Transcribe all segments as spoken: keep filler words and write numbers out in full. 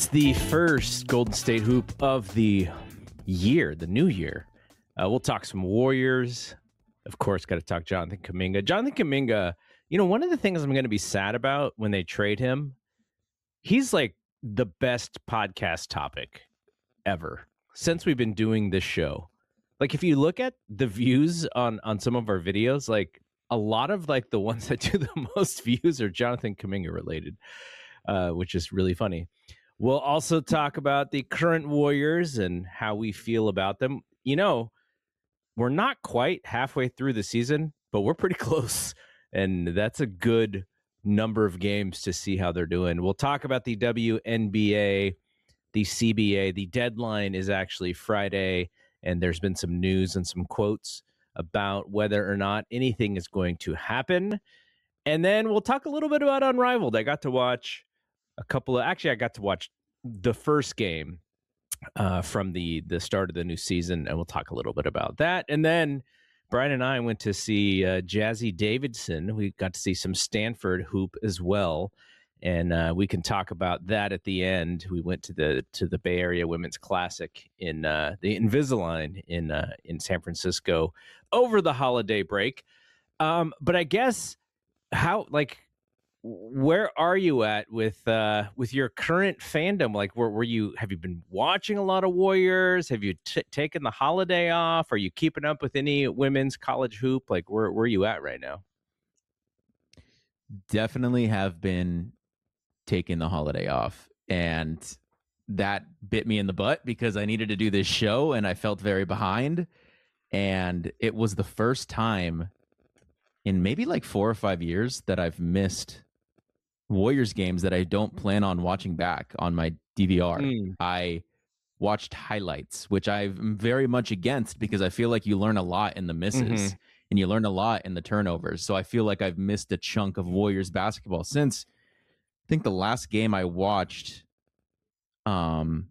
It's the first Golden State Hoop of the year, the new year. Uh, we'll talk some Warriors. Of course, got to talk Jonathan Kuminga. Jonathan Kuminga, you know, one of the things I'm going to be sad about when they trade him, he's like the best podcast topic ever since we've been doing this show. Like, if you look at the views on, on some of our videos, like a lot of like the ones that do the most views are Jonathan Kuminga related, uh, which is really funny. We'll also talk about the current Warriors and how we feel about them. You know, we're not quite halfway through the season, but we're pretty close. And that's a good number of games to see how they're doing. We'll talk about the W N B A, the C B A. The deadline is actually Friday, and there's been some news and some quotes about whether or not anything is going to happen. And then we'll talk a little bit about Unrivaled. I got to watch a couple of, actually, I got to watch the first game uh, from the, the start of the new season, and we'll talk a little bit about that. And then Brian and I went to see uh, Jazzy Davidson. We got to see some Stanford hoop as well, and uh, we can talk about that at the end. We went to the to the Bay Area Women's Classic in uh, the Invisalign in uh, in San Francisco over the holiday break. Um, but I guess how like. Where are you at with uh, with your current fandom? Like, were, were you have you been watching a lot of Warriors? Have you t- taken the holiday off? Are you keeping up with any women's college hoop? Like, where where are you at right now? Definitely have been taking the holiday off, and that bit me in the butt because I needed to do this show, and I felt very behind. And it was the first time in maybe like four or five years that I've missed Warriors games that I don't plan on watching back on my D V R. Mm. I watched highlights, which I'm very much against because I feel like you learn a lot in the misses mm-hmm. and you learn a lot in the turnovers. So I feel like I've missed a chunk of Warriors basketball since I think the last game I watched um,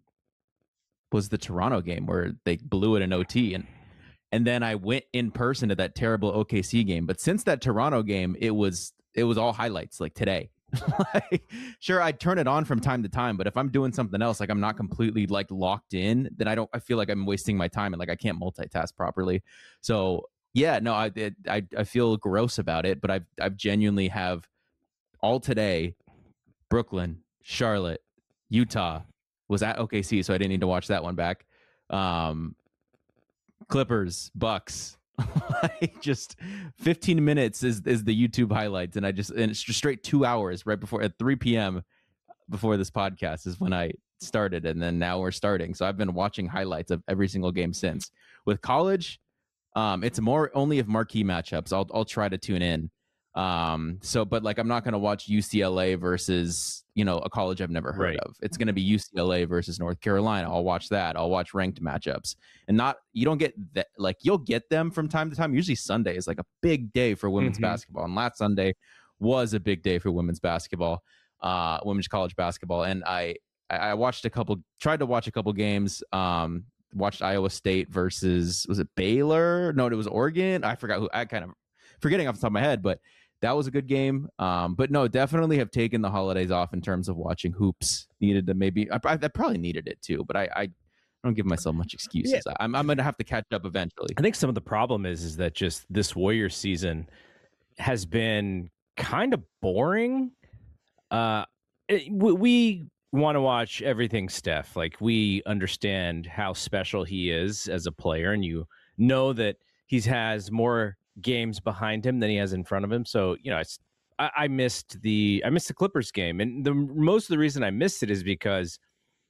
was the Toronto game where they blew it in O T. And and then I went in person to that terrible O K C game. But since that Toronto game, it was it was all highlights like today. Like, sure, I'd turn it on from time to time, but if I'm doing something else, like I'm not completely like locked in, then I don't. I feel like I'm wasting my time and like I can't multitask properly. So yeah, no, I it, I I feel gross about it, but I've I've genuinely have all today. Brooklyn, Charlotte, Utah was at O K C, so I didn't need to watch that one back. Um, Clippers, Bucks. Like just fifteen minutes is is the YouTube highlights, and I just and it's just straight two hours right before at three p.m. before this podcast is when I started, and then now we're starting. So I've been watching highlights of every single game since. With college, um, it's more only of marquee matchups. I'll I'll try to tune in. Um, so, but like I'm not going to watch U C L A versus, you know, a college I've never heard right. of. It's going to be U C L A versus North Carolina. I'll watch that. I'll watch ranked matchups, and not, you don't get that. Like you'll get them from time to time. Usually Sunday is like a big day for women's mm-hmm. basketball. And last Sunday was a big day for women's basketball, uh, women's college basketball. And I, I watched a couple, tried to watch a couple games, um, watched Iowa State versus, was it Baylor? No, it was Oregon. I forgot who, I kind of forgetting off the top of my head, but that was a good game. Um, but no, definitely have taken the holidays off in terms of watching hoops. Needed to maybe, I, I probably needed it too, but I, I don't give myself much excuses. Yeah. I'm, I'm going to have to catch up eventually. I think some of the problem is, is that just this Warriors season has been kind of boring. Uh, it, we, we want to watch everything Steph. Like we understand how special he is as a player, and you know that he has more games behind him than he has in front of him. So, you know, it's, I, I missed the I missed the Clippers game, and the most of the reason I missed it is because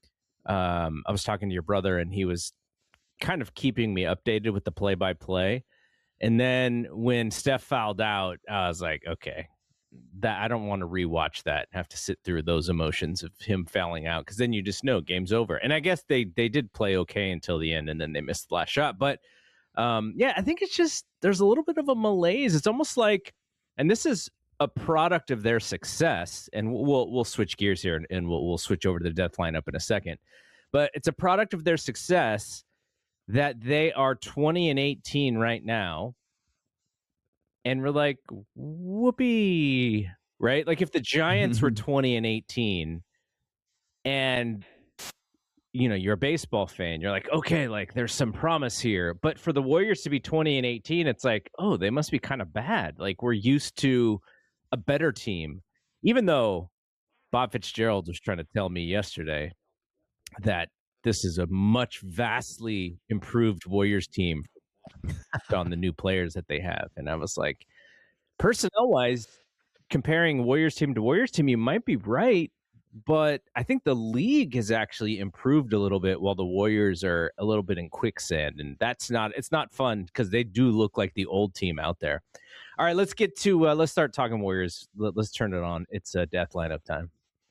um, I was talking to your brother, and he was kind of keeping me updated with the play by play. And then when Steph fouled out, I was like, okay, that I don't want to rewatch that and have to sit through those emotions of him fouling out, because then you just know game's over. And I guess they they did play okay until the end, and then they missed the last shot, but. Um, yeah, I think it's just there's a little bit of a malaise. It's almost like, and this is a product of their success. And we'll we'll switch gears here, and, and we'll we'll switch over to the death lineup in a second. But it's a product of their success that they are twenty and eighteen right now, and we're like, whoopee, right? Like if the Giants were twenty and eighteen, and you know, you're a baseball fan. You're like, okay, like there's some promise here. But for the Warriors to be twenty and eighteen, it's like, oh, they must be kind of bad. Like we're used to a better team, even though Bob Fitzgerald was trying to tell me yesterday that this is a much vastly improved Warriors team on the new players that they have. And I was like, personnel wise, comparing Warriors team to Warriors team, you might be right. But I think the league has actually improved a little bit while the Warriors are a little bit in quicksand. And that's not, it's not fun because they do look like the old team out there. All right, let's get to, uh, let's start talking Warriors. Let, let's turn it on. It's uh, death lineup time.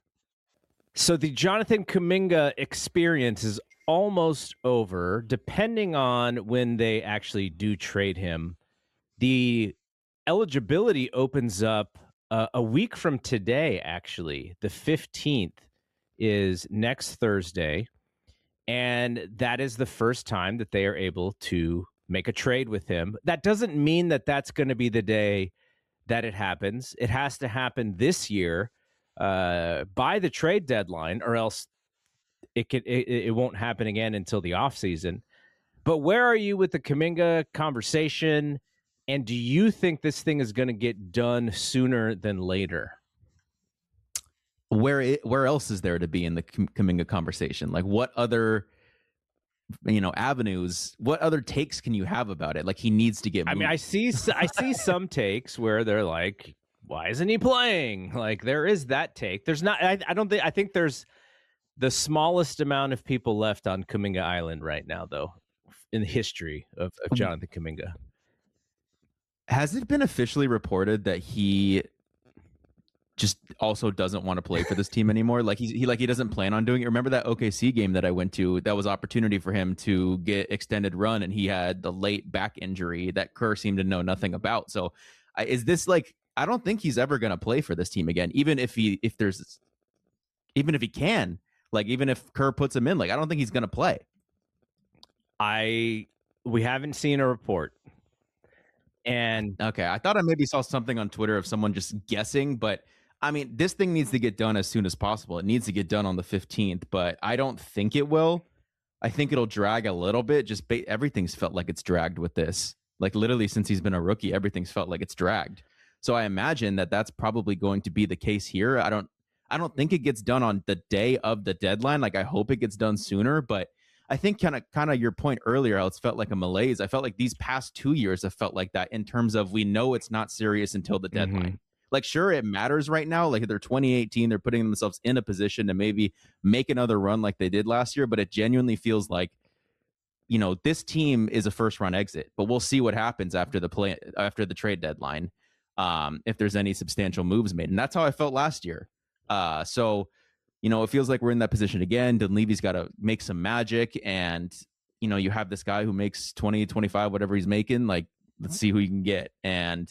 So the Jonathan Kuminga experience is almost over, depending on when they actually do trade him. The eligibility opens up Uh, a week from today, actually. The fifteenth is next Thursday, and that is the first time that they are able to make a trade with him. That doesn't mean that that's going to be the day that it happens. It has to happen this year uh, by the trade deadline, or else it, could, it, it won't happen again until the offseason. But where are you with the Kuminga conversation? And do you think this thing is going to get done sooner than later? Where it, where else is there to be in the Kuminga conversation? Like, what other, you know, avenues? What other takes can you have about it? Like, he needs to get moved. I mean, I see, I see some takes where they're like, "Why isn't he playing?" Like, there is that take. There's not. I, I don't think. I think there's the smallest amount of people left on Kuminga Island right now, though, in the history of, of Jonathan Kuminga. Has it been officially reported that he just also doesn't want to play for this team anymore? Like he's, he like he doesn't plan on doing it. Remember that O K C game that I went to? That was opportunity for him to get extended run, and he had the late back injury that Kerr seemed to know nothing about. So, uh, is this like? I don't think he's ever going to play for this team again, even if he if there's even if he can, like even if Kerr puts him in, like I don't think he's going to play. I we haven't seen a report. And okay, I thought I maybe saw something on Twitter of someone just guessing, but I mean, this thing needs to get done as soon as possible. It needs to get done on the fifteenth, but I don't think it will. I think it'll drag a little bit. Just ba- everything's felt like it's dragged with this. Like literally since he's been a rookie, everything's felt like it's dragged. So I imagine that that's probably going to be the case here. I don't, I don't think it gets done on the day of the deadline. Like I hope it gets done sooner, but I think kind of kind of your point earlier, how it's felt like a malaise. I felt like these past two years have felt like that in terms of we know it's not serious until the deadline. Mm-hmm. Like, sure, it matters right now. Like they're twenty eighteen, they're putting themselves in a position to maybe make another run like they did last year. But it genuinely feels like, you know, this team is a first round exit. But we'll see what happens after the play after the trade deadline, um, if there's any substantial moves made. And that's how I felt last year. Uh, so. You know, it feels like we're in that position again. Dinwiddie's got to make some magic. And, you know, you have this guy who makes twenty, twenty-five, whatever he's making. Like, let's see who you can get. And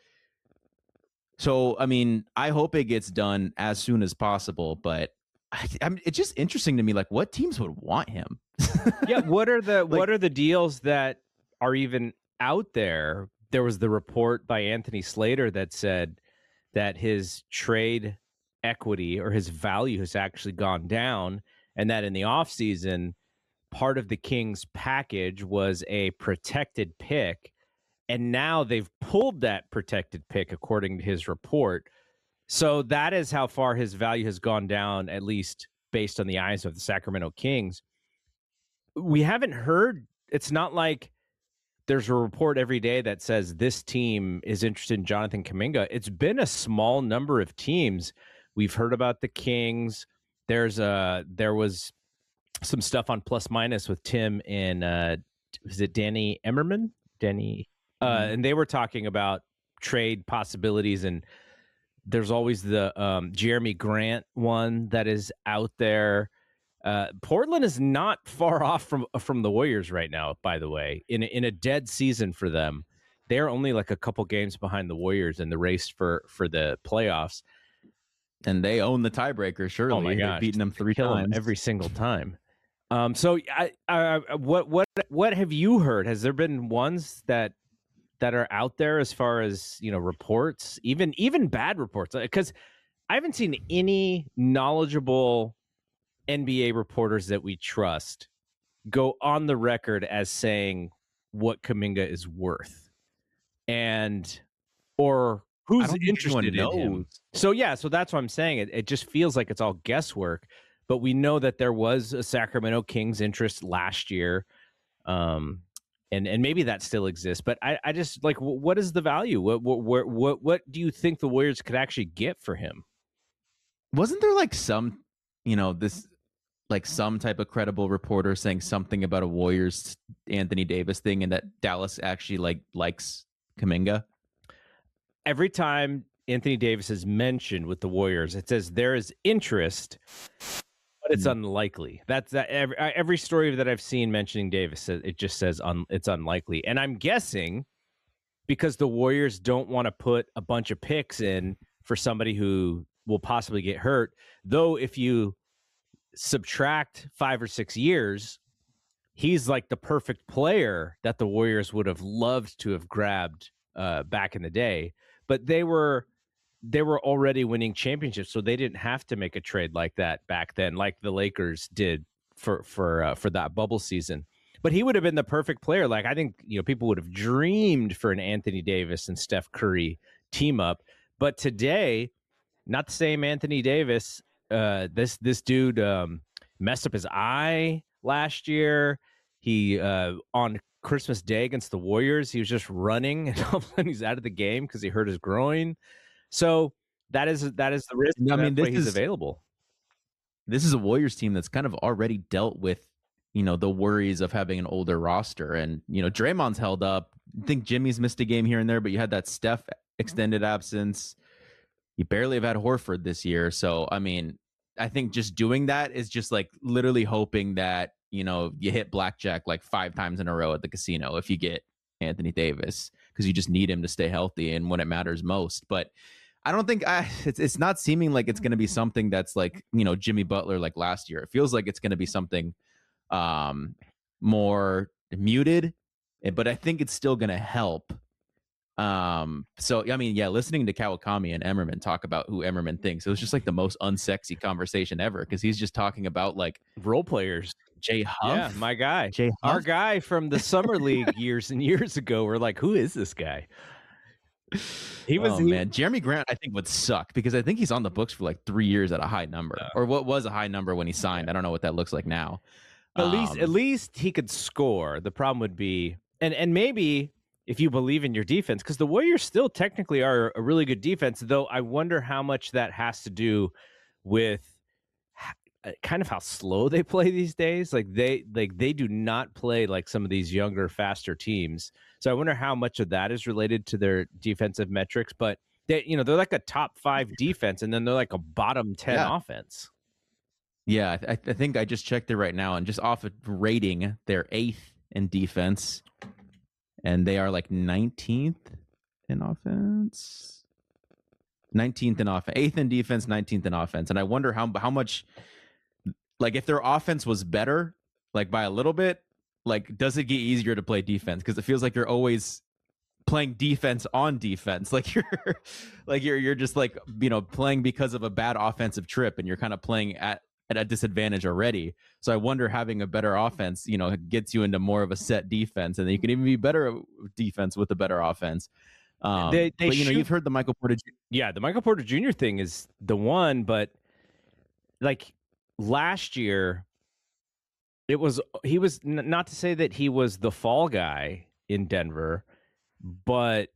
so, I mean, I hope it gets done as soon as possible. But I, I mean, it's just interesting to me, like, what teams would want him? Yeah, what are the like, what are the deals that are even out there? There was the report by Anthony Slater that said that his trade equity or his value has actually gone down, and that in the offseason, part of the Kings package was a protected pick, and now they've pulled that protected pick according to his report. So that is how far his value has gone down, at least based on the eyes of the Sacramento Kings. We haven't heard, it's not like there's a report every day that says this team is interested in Jonathan Kuminga. It's been a small number of teams. We've heard about the Kings. There's a there was some stuff on Plus Minus with Tim and uh, was it Danny Emmerman? Danny, uh, mm-hmm. And they were talking about trade possibilities. And there's always the um, Jeremy Grant one that is out there. Uh, Portland is not far off from from the Warriors right now. By the way, in a, in a dead season for them, they're only like a couple games behind the Warriors in the race for for the playoffs. And they own the tiebreaker. Surely, oh my gosh, they've beaten them three times them every single time. Um, so, I, I, what, what, what have you heard? Has there been ones that that are out there as far as, you know, reports, even even bad reports? Because I haven't seen any knowledgeable N B A reporters that we trust go on the record as saying what Kuminga is worth, and or who's interested in him. So yeah, so that's what I'm saying. It, it just feels like it's all guesswork, but we know that there was a Sacramento Kings interest last year. Um, and, and maybe that still exists, but I, I just like, what is the value? What, what, what, what do you think the Warriors could actually get for him? Wasn't there like some, you know, this, like some type of credible reporter saying something about a Warriors Anthony Davis thing, and that Dallas actually like likes Kuminga? Every time Anthony Davis is mentioned with the Warriors, it says there is interest, but it's mm. unlikely. That's that every, every story that I've seen mentioning Davis, it just says un, it's unlikely. And I'm guessing because the Warriors don't want to put a bunch of picks in for somebody who will possibly get hurt. Though if you subtract five or six years, he's like the perfect player that the Warriors would have loved to have grabbed uh, back in the day. But they were they were already winning championships, so they didn't have to make a trade like that back then, like the Lakers did for for uh, for that bubble season. But he would have been the perfect player. Like, I think, you know, people would have dreamed for an Anthony Davis and Steph Curry team up. But today, not the same Anthony Davis. Uh, this this dude um, messed up his eye last year. He uh, on Christmas Day against the Warriors, he was just running, and all of a sudden he's out of the game because he hurt his groin. So that is that is the risk. I mean, this he's is available. This is a Warriors team that's kind of already dealt with, you know, the worries of having an older roster, and you know, Draymond's held up. I think Jimmy's missed a game here and there, but you had that Steph extended absence. You barely have had Horford this year. So, I mean, I think just doing that is just like literally hoping that, you know, you hit blackjack like five times in a row at the casino if you get Anthony Davis, because you just need him to stay healthy and when it matters most. But I don't think I, it's, it's not seeming like it's going to be something that's like, you know, Jimmy Butler like last year. It feels like it's going to be something um, more muted, but I think it's still going to help. Um, so, I mean, yeah, listening to Kawakami and Emmerman talk about who Emmerman thinks, it was just like the most unsexy conversation ever, because he's just talking about like role players. Jay Huff. Yeah, my guy. Jay Huff. Our guy from the Summer League years and years ago. We're like, who is this guy? He was, oh, he, man. Jeremy Grant, I think, would suck because I think he's on the books for like three years at a high number, uh, or what was a high number when he signed. Yeah. I don't know what that looks like now. At um, least, at least he could score. The problem would be, and and maybe if you believe in your defense, because the Warriors still technically are a really good defense, though I wonder how much that has to do with kind of how slow they play these days. Like they like they do not play like some of these younger, faster teams. So I wonder how much of that is related to their defensive metrics. But they, you know, they're like a top five defense, and then they're like a bottom ten yeah. offense. Yeah, I, I think I just checked it right now, and just off of rating, they're eighth in defense, and they are like nineteenth in offense. nineteenth in offense, eighth in defense, nineteenth in offense, and I wonder how how much. Like, if their offense was better, like by a little bit, like, does it get easier to play defense? Because it feels like you're always playing defense on defense. Like you're, like you're, you're just like, you know, playing because of a bad offensive trip, and you're kind of playing at, at a disadvantage already. So I wonder, having a better offense, you know, gets you into more of a set defense, and then you can even be better at defense with a better offense. Um, they, they but you shoot, know, you've heard the Michael Porter. Yeah, the Michael Porter Junior thing is the one, but like. Last year, it was he was n- not to say that he was the fall guy in Denver, but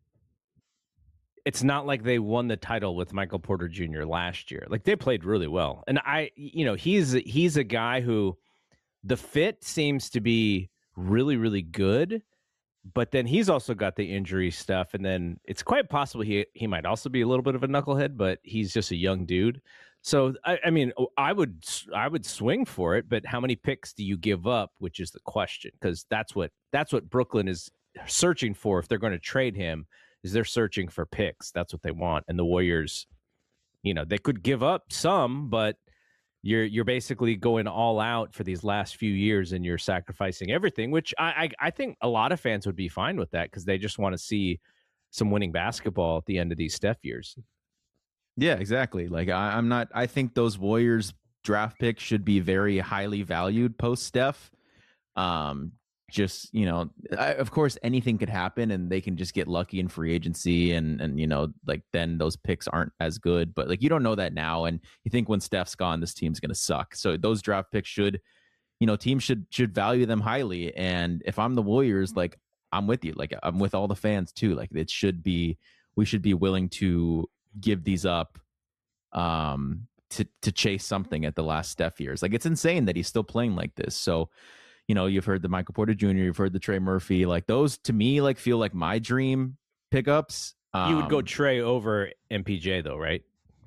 it's not like they won the title with Michael Porter Junior last year. Like, they played really well, and I, you know, he's he's a guy who the fit seems to be really, really good, but then he's also got the injury stuff, and then it's quite possible he he might also be a little bit of a knucklehead, but he's just a young dude. So, I, I mean, I would I would swing for it, but how many picks do you give up, which is the question, because that's what that's what Brooklyn is searching for. If they're going to trade him, is they're searching for picks. That's what they want. And the Warriors, you know, they could give up some, but you're you're basically going all out for these last few years, and you're sacrificing everything, which I I, I think a lot of fans would be fine with that, because they just want to see some winning basketball at the end of these Steph years. Yeah, exactly. Like I, I'm not. I think those Warriors draft picks should be very highly valued post Steph. Um, just, you know, I, of course, anything could happen and they can just get lucky in free agency. And, and, you know, like then those picks aren't as good. But like, you don't know that now. And you think when Steph's gone, this team's going to suck. So those draft picks should, you know, teams should should value them highly. And if I'm the Warriors, like, I'm with you. Like, I'm with all the fans too. Like, it should be, we should be willing to give these up um, to to chase something at the last Steph years. Like, it's insane that he's still playing like this. So, you know, you've heard the Michael Porter Junior, you've heard the Trey Murphy. Like, those to me, like, feel like my dream pickups. Um, you would go Trey over M P J though, right?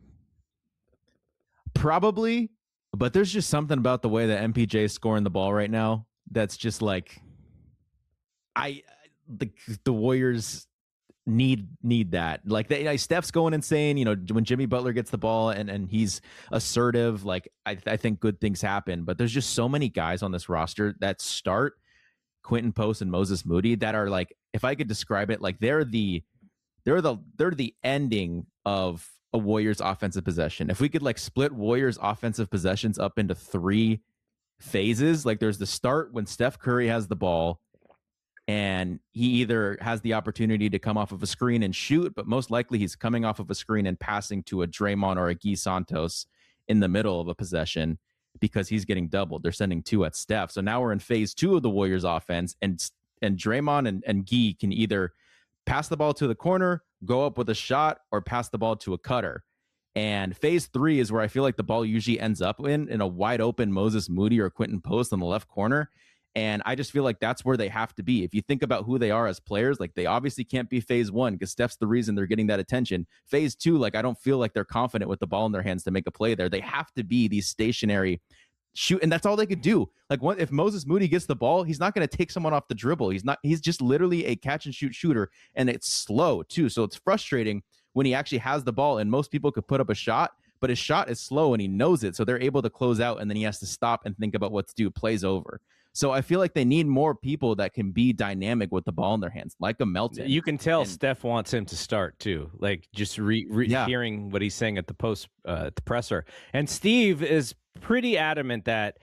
Probably. But there's just something about the way that M P J is scoring the ball right now that's just like, I the the Warriors need need that. Like, they, like Steph's going insane. You know, when Jimmy Butler gets the ball and, and he's assertive, like I, I think good things happen. But there's just so many guys on this roster that start Quentin Post and Moses Moody that are like, if I could describe it, like they're the they're the they're the ending of a Warriors offensive possession. If we could like split Warriors offensive possessions up into three phases, like there's the start when Steph Curry has the ball and he either has the opportunity to come off of a screen and shoot, but most likely he's coming off of a screen and passing to a Draymond or a Guy Santos in the middle of a possession because he's getting doubled. They're sending two at Steph. So now we're in phase two of the Warriors offense, and and Draymond and, and Guy can either pass the ball to the corner, go up with a shot, or pass the ball to a cutter. And phase three is where I feel like the ball usually ends up in, in a wide open Moses Moody or Quentin Post on the left corner. And I just feel like that's where they have to be. If you think about who they are as players, like they obviously can't be phase one because Steph's the reason they're getting that attention. Phase two, like I don't feel like they're confident with the ball in their hands to make a play there. They have to be these stationary shoot, and that's all they could do. Like, what if Moses Moody gets the ball, he's not going to take someone off the dribble. He's not. He's just literally a catch and shoot shooter, and it's slow too. So it's frustrating when he actually has the ball, and most people could put up a shot, but his shot is slow, and he knows it. So they're able to close out, and then he has to stop and think about what to do. Plays over. So I feel like they need more people that can be dynamic with the ball in their hands, like a Melton. You can tell and, Steph wants him to start too. Like just re, re yeah. hearing what he's saying at the post, uh, at the presser. And Steve is pretty adamant that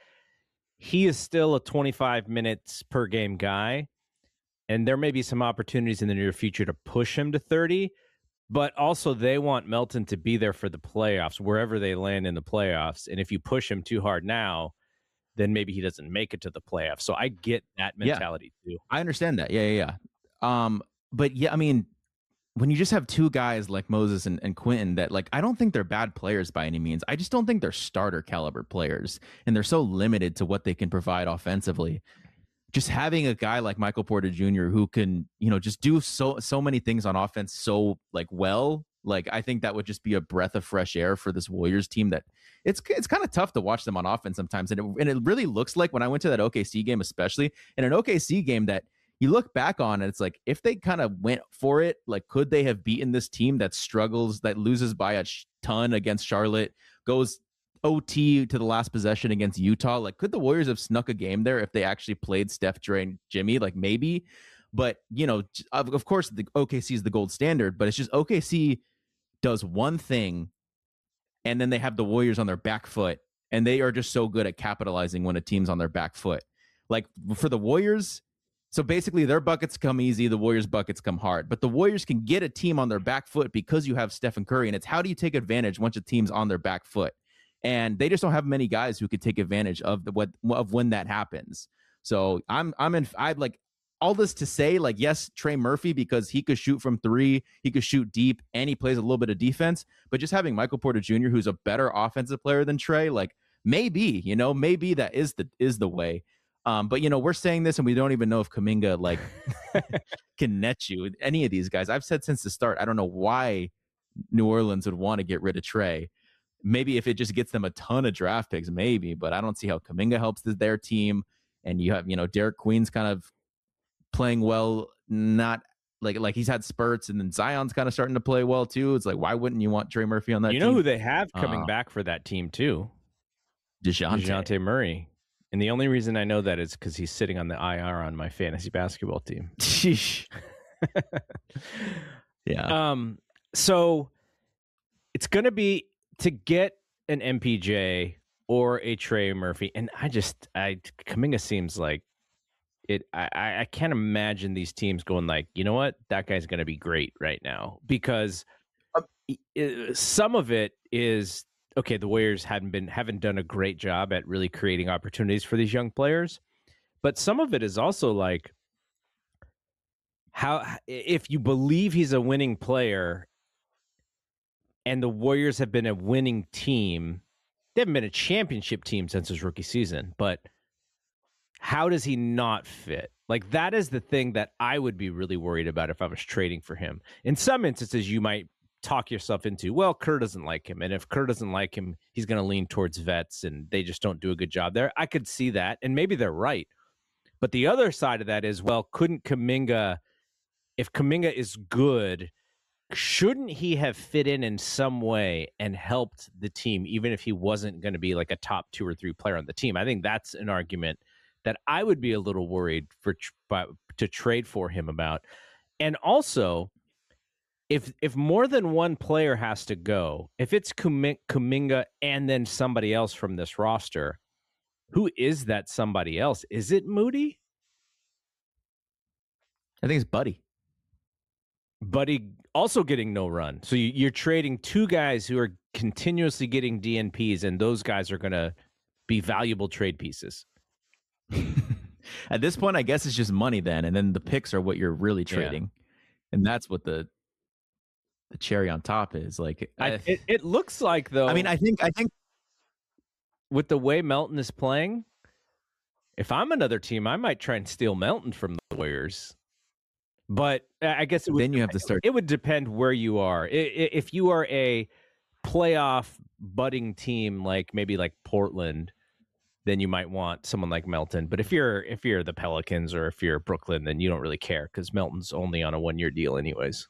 he is still a twenty-five minutes per game guy, and there may be some opportunities in the near future to push him to thirty. But also, they want Melton to be there for the playoffs, wherever they land in the playoffs. And if you push him too hard now, then maybe he doesn't make it to the playoffs. So I get that mentality yeah, too. I understand that. Yeah, yeah, yeah. Um, but yeah, I mean, when you just have two guys like Moses and, and Quentin that, like, I don't think they're bad players by any means. I just don't think they're starter caliber players. And they're so limited to what they can provide offensively. Just having a guy like Michael Porter Junior who can, you know, just do so so many things on offense so like well, like I think that would just be a breath of fresh air for this Warriors team that it's it's kind of tough to watch them on offense sometimes. And it, and it really looks like when I went to that O K C game, especially in an O K C game that you look back on and it's like, if they kind of went for it, like, could they have beaten this team that struggles, that loses by a ton against Charlotte, goes O T to the last possession against Utah? Like, could the Warriors have snuck a game there if they actually played Steph, Dre, and Jimmy? Like, maybe. But, you know, of, of course, the O K C is the gold standard, but it's just O K C does one thing, and then they have the Warriors on their back foot, and they are just so good at capitalizing when a team's on their back foot. Like, for the Warriors, so basically their buckets come easy, the Warriors' buckets come hard. But the Warriors can get a team on their back foot because you have Stephen Curry, and it's how do you take advantage once a team's on their back foot? And they just don't have many guys who could take advantage of the what of when that happens. So I'm I'm in I like all this to say, like, yes, Trey Murphy, because he could shoot from three, he could shoot deep, and he plays a little bit of defense. But just having Michael Porter Junior, who's a better offensive player than Trey, like maybe, you know, maybe that is the is the way. Um, but you know, we're saying this and we don't even know if Kuminga like can net you any of these guys. I've said since the start, I don't know why New Orleans would want to get rid of Trey. Maybe if it just gets them a ton of draft picks, maybe, but I don't see how Kuminga helps their team. And you have, you know, Derek Queen's kind of playing well, not like like he's had spurts, and then Zion's kind of starting to play well too. It's like, why wouldn't you want Trey Murphy on that you team? know who they have coming uh, back for that team too? DeJounte. DeJounte Murray. And the only reason I know that is because he's sitting on the I R on my fantasy basketball team. Sheesh. Yeah. Um. So it's going to be, to get an M P J or a Trey Murphy. And I just, I Kuminga seems like it. I, I can't imagine these teams going like, you know what, that guy's going to be great right now, because it, some of it is okay. The Warriors hadn't been haven't done a great job at really creating opportunities for these young players, but some of it is also like how if you believe he's a winning player, and the Warriors have been a winning team. They haven't been a championship team since his rookie season, but how does he not fit? Like, that is the thing that I would be really worried about if I was trading for him. In some instances, you might talk yourself into, well, Kerr doesn't like him. And if Kerr doesn't like him, he's going to lean towards vets and they just don't do a good job there. I could see that. And maybe they're right. But the other side of that is, well, couldn't Kuminga, if Kuminga is good, shouldn't he have fit in in some way and helped the team, even if he wasn't going to be like a top two or three player on the team? I think that's an argument that I would be a little worried for to trade for him about. And also, if if more than one player has to go, if it's Kuminga and then somebody else from this roster, who is that somebody else? Is it Moody? I think it's Buddy. Buddy also getting no run. So you, you're trading two guys who are continuously getting D N Ps, and those guys are going to be valuable trade pieces. At this point, I guess it's just money then, and then the picks are what you're really trading, yeah. And that's what the the cherry on top is. Like, I, it, it looks like though. I mean, I think I think with the way Melton is playing, if I'm another team, I might try and steal Melton from the Warriors. But I guess it would, then you have to start. It would depend where you are. If you are a playoff budding team, like maybe like Portland, then you might want someone like Melton. But if you're if you're the Pelicans or if you're Brooklyn, then you don't really care because Melton's only on a one year deal, anyways.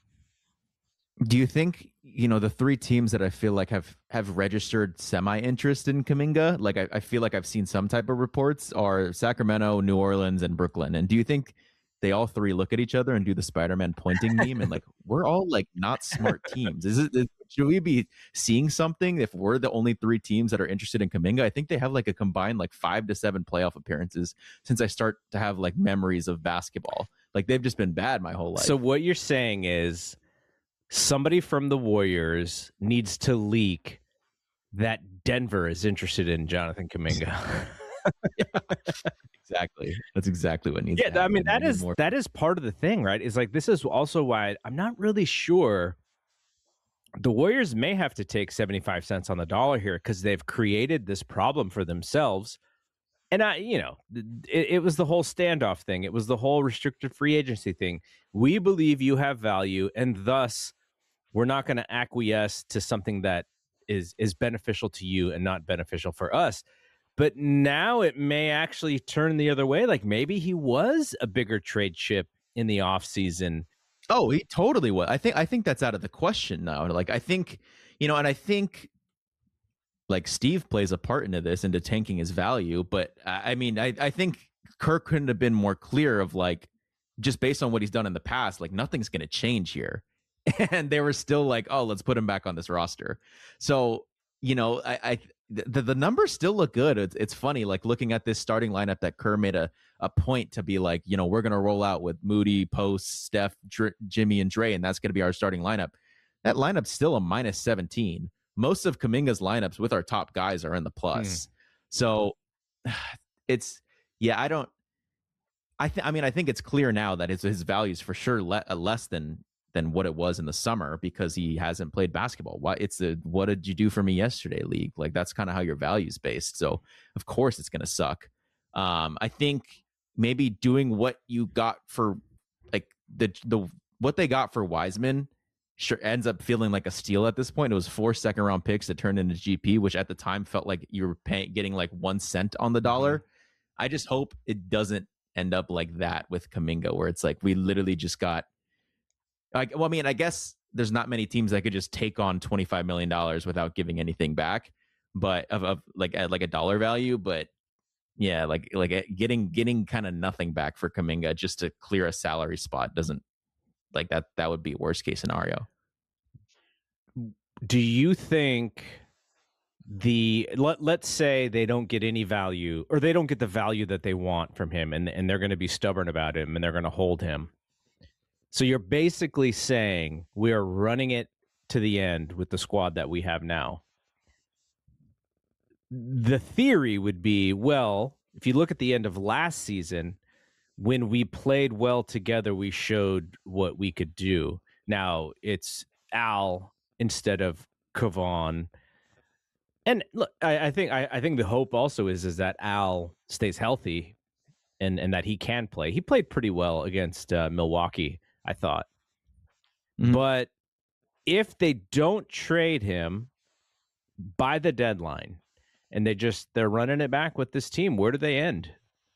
Do you think, you know, the three teams that I feel like have have registered semi interest in Kuminga, like I, I feel like I've seen some type of reports, are Sacramento, New Orleans, and Brooklyn? And do you think they all three look at each other and do the Spider-Man pointing meme and like, we're all like not smart teams? Is it, is, should we be seeing something if we're the only three teams that are interested in Kuminga? I think they have like a combined like five to seven playoff appearances since I start to have like memories of basketball. Like, they've just been bad my whole life. So what you're saying is somebody from the Warriors needs to leak that Denver is interested in Jonathan Kuminga. Yeah, exactly. That's exactly what needs yeah, to happen. I mean, that is more. that is part of the thing, right? Is like, this is also why I'm not really sure the Warriors may have to take seventy-five cents on the dollar here, because they've created this problem for themselves. And I, you know, it, it was the whole standoff thing. It was the whole restricted free agency thing. We believe you have value, and thus we're not going to acquiesce to something that is is beneficial to you and not beneficial for us. But now it may actually turn the other way. Like, maybe he was a bigger trade chip in the offseason. Oh, he totally was. I think I think that's out of the question now. Like, I think, you know, and I think like Steve plays a part into this, into tanking his value. But I mean, I, I think Kirk couldn't have been more clear of like, just based on what he's done in the past, like nothing's going to change here. And they were still like, oh, let's put him back on this roster. So, you know, I, I the, the numbers still look good. It's, it's funny, like looking at this starting lineup that Kerr made a, a point to be like, you know, we're going to roll out with Moody, Post, Steph, Dr- Jimmy, and Dre, and that's going to be our starting lineup. That lineup's still a minus seventeen. Most of Kuminga's lineups with our top guys are in the plus. Mm. So it's, yeah, I don't, I think, I mean, I think it's clear now that his, his value is for sure le- less than, than what it was in the summer, because he hasn't played basketball. Why it's the what did you do for me yesterday league? Like, that's kind of how your value is based. So of course it's going to suck. Um, I think maybe doing what you got for like the the what they got for Wiseman sure ends up feeling like a steal at this point. It was four second round picks that turned into G P, which at the time felt like you were paying getting like one cent on the dollar. Mm-hmm. I just hope it doesn't end up like that with Kuminga, where it's like we literally just got. Like, well, I mean, I guess there's not many teams that could just take on twenty-five million dollars without giving anything back, but of, of like like a dollar value. But yeah, like like getting getting kind of nothing back for Kuminga just to clear a salary spot doesn't like that. That would be worst case scenario. Do you think the let, let's say they don't get any value, or they don't get the value that they want from him, and, and they're going to be stubborn about him, and they're going to hold him. So you're basically saying we are running it to the end with the squad that we have now. The theory would be, well, if you look at the end of last season, when we played well together, we showed what we could do. Now it's Al instead of Kevon. And look, I, I think I, I think the hope also is is that Al stays healthy, and, and that he can play. He played pretty well against uh, Milwaukee, I thought. Mm-hmm. But if they don't trade him by the deadline, and they just they're running it back with this team, where do they end?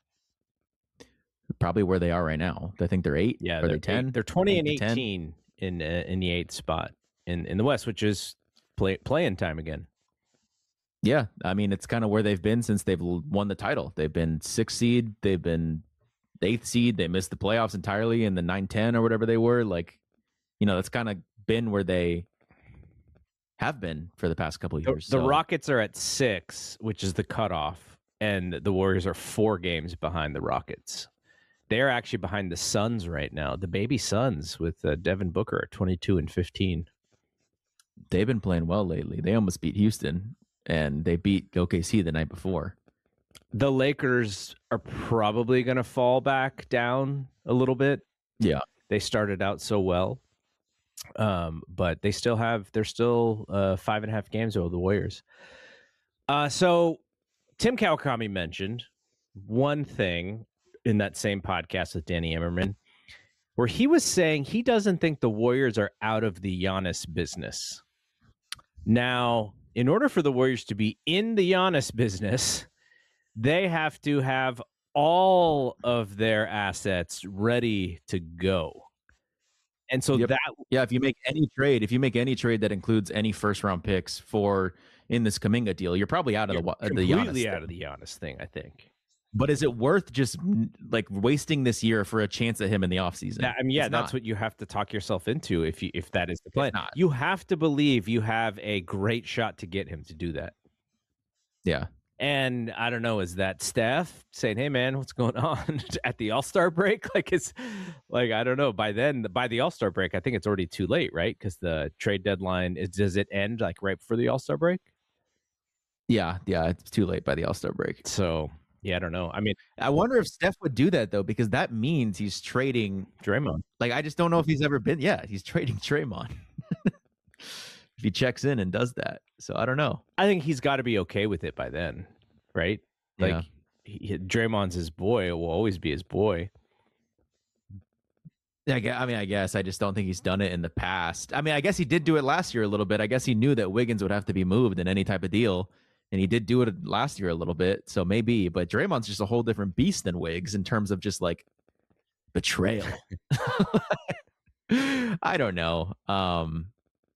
Probably where they are right now. I think they're eight. Yeah, are they're they ten? Eight. They're twenty and eighteen in uh, in the eighth spot in, in the West, which is play playing time again. Yeah, I mean, it's kind of where they've been since they've won the title. They've been sixth seed, they've been eighth seed, they missed the playoffs entirely in the nine ten or whatever they were. Like, you know, that's kind of been where they have been for the past couple of years. The, the so. Rockets are at six, which is the cutoff, and the Warriors are four games behind the Rockets. They're actually behind the Suns right now, the baby Suns, with uh, Devin Booker at twenty-two and fifteen. They've been playing well lately. They almost beat Houston. And they beat O K C the night before. The Lakers are probably going to fall back down a little bit. Yeah. They started out so well. Um, but they still have, they're still uh, five and a half games over the Warriors. Uh, so Tim Kawakami mentioned one thing in that same podcast with Danny Emmerman, where he was saying he doesn't think the Warriors are out of the Giannis business. Now, in order for the Warriors to be in the Giannis business, they have to have all of their assets ready to go. And so yep. that... Yeah, if you make any trade, if you make any trade that includes any first-round picks for in this Kuminga deal, you're probably out of you're the, the Giannis completely thing. out of the Giannis thing, I think. But is it worth just like wasting this year for a chance at him in the offseason? That, I mean, yeah, it's that's not. what you have to talk yourself into if you if that is the plan. Not. You have to believe you have a great shot to get him to do that. Yeah. And I don't know, is that Steph saying, "Hey man, what's going on at the All-Star break?" Like it's like I don't know. By then, by the All-Star break, I think it's already too late, right? Because the trade deadline is does it end like right before the All-Star break? Yeah, yeah, it's too late by the All-Star break. So yeah, I don't know. I mean, I wonder if Steph would do that though, because that means he's trading Draymond. Like, I just don't know if he's ever been. Yeah, he's trading Draymond. If he checks in and does that, so I don't know. I think he's got to be okay with it by then, right? Like, yeah. he, Draymond's his boy; it will always be his boy. Yeah, I mean, I guess I just don't think he's done it in the past. I mean, I guess he did do it last year a little bit. I guess he knew that Wiggins would have to be moved in any type of deal. And he did do it last year a little bit, so maybe. But Draymond's just a whole different beast than Wiggs in terms of just like betrayal. I don't know. Um,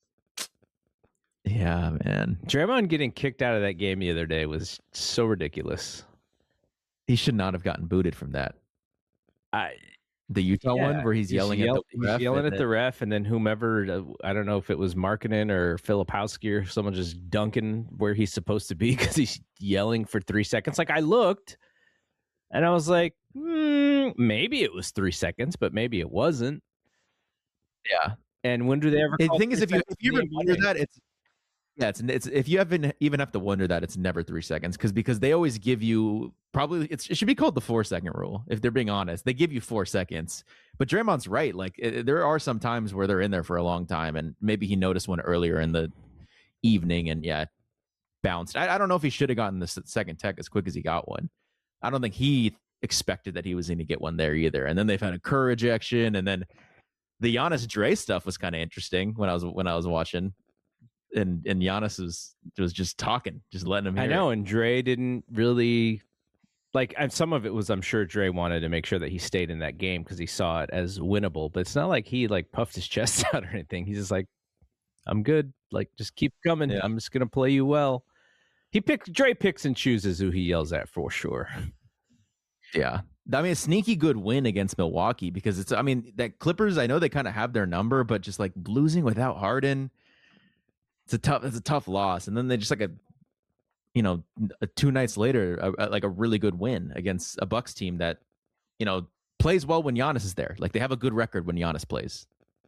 yeah, man. Draymond getting kicked out of that game the other day was so ridiculous. He should not have gotten booted from that. I the Utah yeah, one where he's, he's yelling yell, at the ref. He's yelling at then, the ref, and then whomever, uh, I don't know if it was Markkanen or Filipowski or someone just dunking where he's supposed to be because he's yelling for three seconds. Like, I looked, and I was like, hmm, maybe it was three seconds, but maybe it wasn't. Yeah. And when do they ever? The thing is, if you if you ever wonder that, it's yeah, it's it's if you haven't even have to wonder that, it's never three seconds because because they always give you probably it's, it should be called the four second rule if they're being honest. They give you four seconds, but Draymond's right. Like it, there are some times where they're in there for a long time, and maybe he noticed one earlier in the evening, and yeah, bounced. I, I don't know if he should have gotten the second tech as quick as he got one. I don't think he expected that he was going to get one there either. And then they've had a Kerr ejection, and then the Giannis Dre stuff was kind of interesting when I was when I was watching. And and Giannis was was just talking, just letting him hear I know, it. and Dre didn't really like. And some of it was, I'm sure Dre wanted to make sure that he stayed in that game because he saw it as winnable. But it's not like he like puffed his chest out or anything. He's just like, "I'm good. Like, just keep coming. Yeah. I'm just gonna play you well." He picks Dre picks and chooses who he yells at for sure. Yeah. I mean, a sneaky good win against Milwaukee because it's, I mean, that Clippers, I know they kind of have their number, but just like losing without Harden, it's a tough, it's a tough loss. And then they just like a you know, two nights later, a, a, like a really good win against a Bucks team that, you know, plays well when Giannis is there. Like they have a good record when Giannis plays.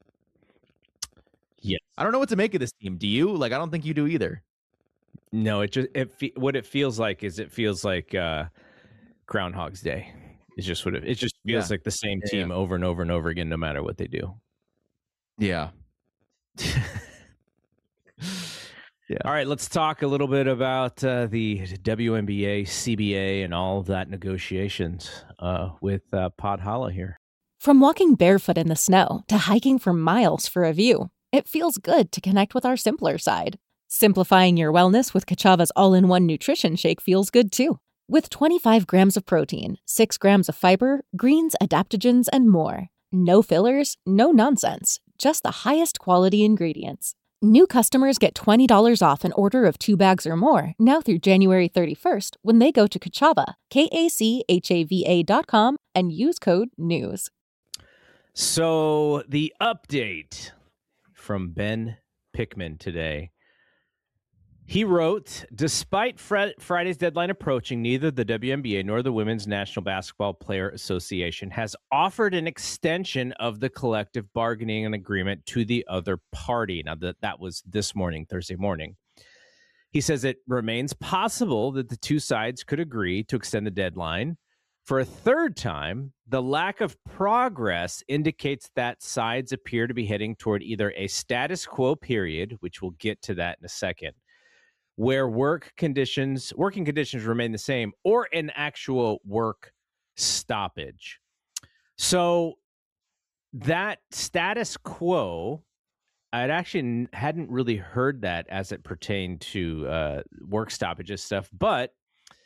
Yes. I don't know what to make of this team. Do you? Like, I don't think you do either. No, it just it fe- what it feels like is it feels like uh, Groundhog's Day. It's just what it, it just feels Yeah. like the same Yeah, team yeah. over and over and over again, no matter what they do. Yeah. Yeah. All right, let's talk a little bit about uh, the W N B A, C B A, and all of that negotiations uh, with uh, Pod Holla here. From walking barefoot in the snow to hiking for miles for a view, it feels good to connect with our simpler side. Simplifying your wellness with Kachava's all-in-one nutrition shake feels good too. With twenty-five grams of protein, six grams of fiber, greens, adaptogens, and more. No fillers, no nonsense, just the highest quality ingredients. New customers get twenty dollars off an order of two bags or more now through January thirty-first when they go to Kachava, K A C H A V A dot com, and use code NEWS. So the update from Ben Pickman today. He wrote, despite Fre- Friday's deadline approaching, neither the W N B A nor the Women's National Basketball Player Association has offered an extension of the collective bargaining agreement to the other party. Now, that, that was this morning, Thursday morning. He says it remains possible that the two sides could agree to extend the deadline. For a third time, the lack of progress indicates that sides appear to be heading toward either a status quo period, which we'll get to that in a second, where work conditions, working conditions remain the same, or an actual work stoppage. So that status quo, I'd actually hadn't really heard that as it pertained to uh, work stoppages stuff, but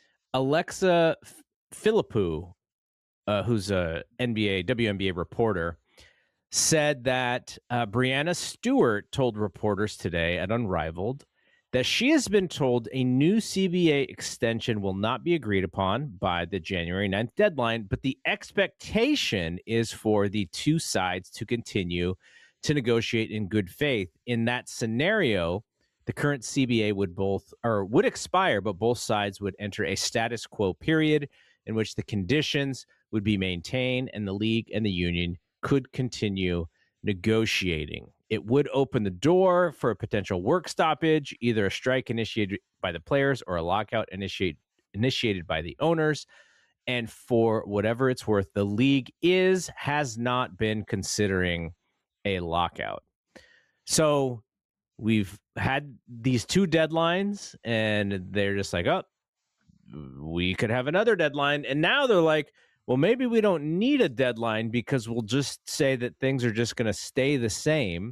Alexa Philippou, uh, who's a N B A, W N B A reporter, said that uh, Breanna Stewart told reporters today at Unrivaled that she has been told a new C B A extension will not be agreed upon by the January ninth deadline, but the expectation is for the two sides to continue to negotiate in good faith. In that scenario, the current C B A would both or would expire, but both sides would enter a status quo period in which the conditions would be maintained and the league and the union could continue negotiating. It would open the door for a potential work stoppage, either a strike initiated by the players or a lockout initiate, initiated by the owners. And for whatever it's worth, the league is, has not been considering a lockout. So we've had these two deadlines and they're just like, oh, we could have another deadline. And now they're like, well, maybe we don't need a deadline because we'll just say that things are just going to stay the same.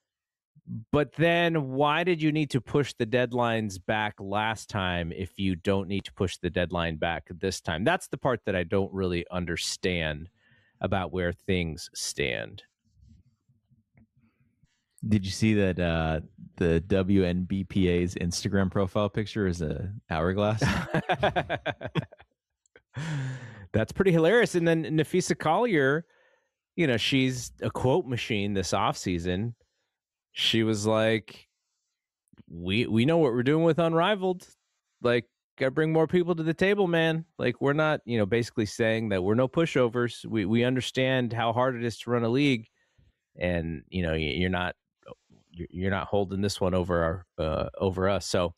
But then why did you need to push the deadlines back last time if you don't need to push the deadline back this time? That's the part that I don't really understand about where things stand. Did you see that uh, the W N B P A's Instagram profile picture is a hourglass? That's pretty hilarious. And then Nafisa Collier, you know, she's a quote machine this offseason. She was like, we we know what we're doing with Unrivaled. Like, gotta bring more people to the table, man. Like, we're not, you know, basically saying that we're no pushovers. We we understand how hard it is to run a league. And, you know, you're not you're not holding this one over our uh, over us. So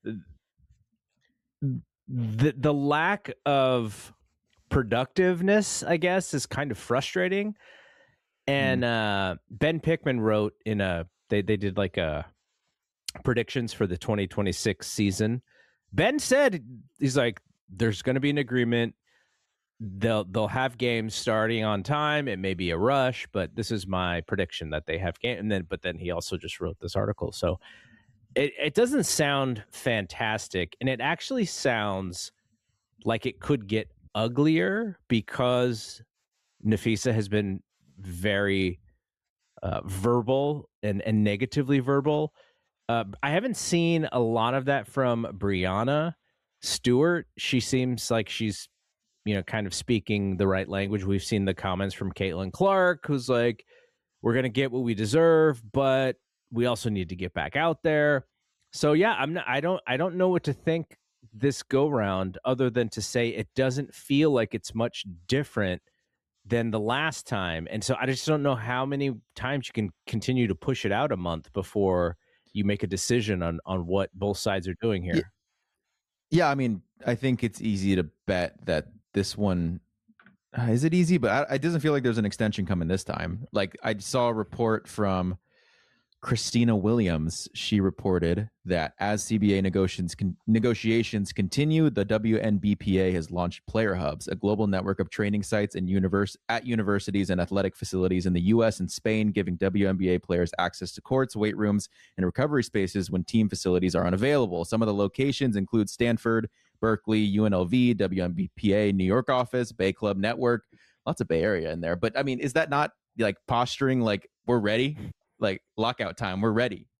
the the lack of productiveness, I guess, is kind of frustrating. And uh, Ben Pickman wrote in a they they did like a predictions for the twenty twenty-six season. Ben said he's like, there's going to be an agreement. They'll they'll have games starting on time. It may be a rush, but this is my prediction that they have game. And then, but then he also just wrote this article, so it it doesn't sound fantastic, and it actually sounds like it could get uglier because Nafisa has been very uh, verbal and and negatively verbal. Uh, I haven't seen a lot of that from Breanna Stewart. She seems like she's, you know, kind of speaking the right language. We've seen the comments from Caitlin Clark, who's like, we're going to get what we deserve, but we also need to get back out there. So yeah, I'm not, I don't, I don't know what to think this go round other than to say it doesn't feel like it's much different than the last time. And so I just don't know how many times you can continue to push it out a month before you make a decision on on what both sides are doing here. Yeah, yeah I mean, I think it's easy to bet that this one uh, is it easy, but I, it doesn't feel like there's an extension coming this time. Like I saw a report from Christina Williams. She reported that as C B A negotiations con- negotiations continue, the W N B P A has launched Player Hubs, a global network of training sites and universe at universities and athletic facilities in the U S and Spain, giving W N B A players access to courts, weight rooms, and recovery spaces when team facilities are unavailable. Some of the locations include Stanford, Berkeley, U N L V, W N B P A New York office, Bay Club Network. Lots of Bay Area in there. But I mean, is that not like posturing like we're ready? Like lockout time, we're ready?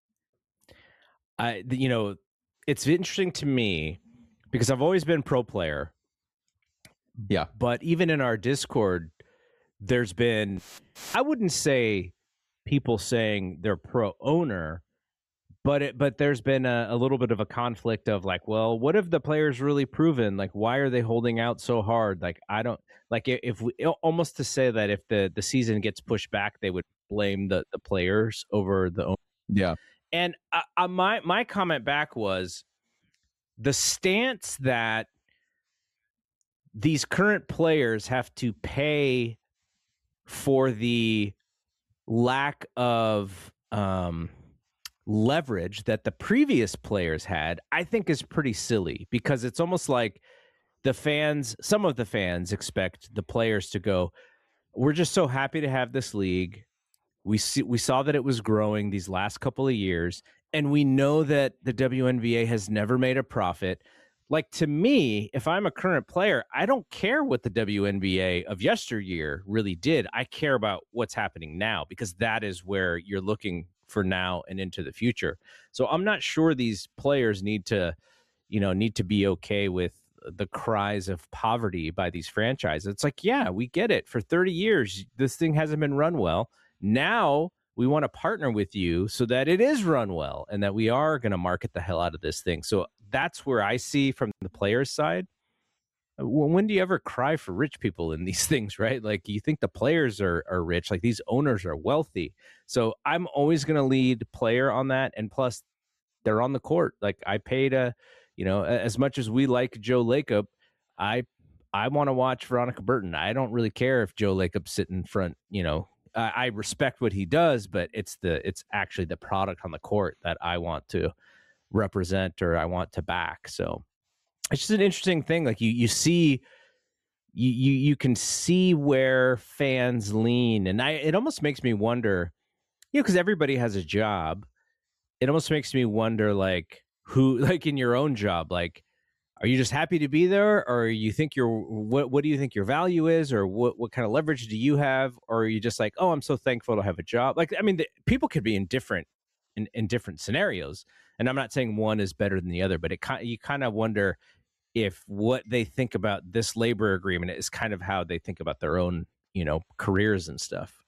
I, you know, it's interesting to me because I've always been pro player. Yeah. But even in our Discord, there's been, I wouldn't say people saying they're pro owner, but it, but there's been a, a little bit of a conflict of like, well, what have the players really proven? Like, why are they holding out so hard? Like, I don't like if we almost to say that if the, the season gets pushed back, they would blame the, the players over the owner. Yeah. And uh, uh, my my comment back was the stance that these current players have to pay for the lack of um, leverage that the previous players had, I think is pretty silly, because it's almost like the fans, some of the fans expect the players to go, we're just so happy to have this league. We see, we saw that it was growing these last couple of years, and we know that the W N B A has never made a profit. Like, to me, if I'm a current player, I don't care what the W N B A of yesteryear really did. I care about what's happening now, because that is where you're looking for now and into the future. So I'm not sure these players need to, you know, need to be okay with the cries of poverty by these franchises. It's like, yeah, we get it. For thirty years, this thing hasn't been run well. Now we want to partner with you so that it is run well and that we are going to market the hell out of this thing. So that's where I see from the players' side. When do you ever cry for rich people in these things, right? Like, you think the players are, are rich, like these owners are wealthy. So I'm always going to lead player on that. And plus, they're on the court. Like, I paid a, you know, as much as we like Joe Lacob, I I want to watch Veronica Burton. I don't really care if Joe Lacob's sitting in front, you know. I, I respect what he does, but it's the it's actually the product on the court that I want to represent or I want to back. So it's just an interesting thing. Like, you you see, you you you can see where fans lean, and I it almost makes me wonder, you know, because everybody has a job. It almost makes me wonder, like, who, like in your own job, like, are you just happy to be there, or you think you're what what do you think your value is, or what what kind of leverage do you have, or are you just like, oh, I'm so thankful to have a job? Like, I mean, the, people could be in different in, in different scenarios, and I'm not saying one is better than the other, but it kind you kind of wonder if what they think about this labor agreement is kind of how they think about their own, you know, careers and stuff.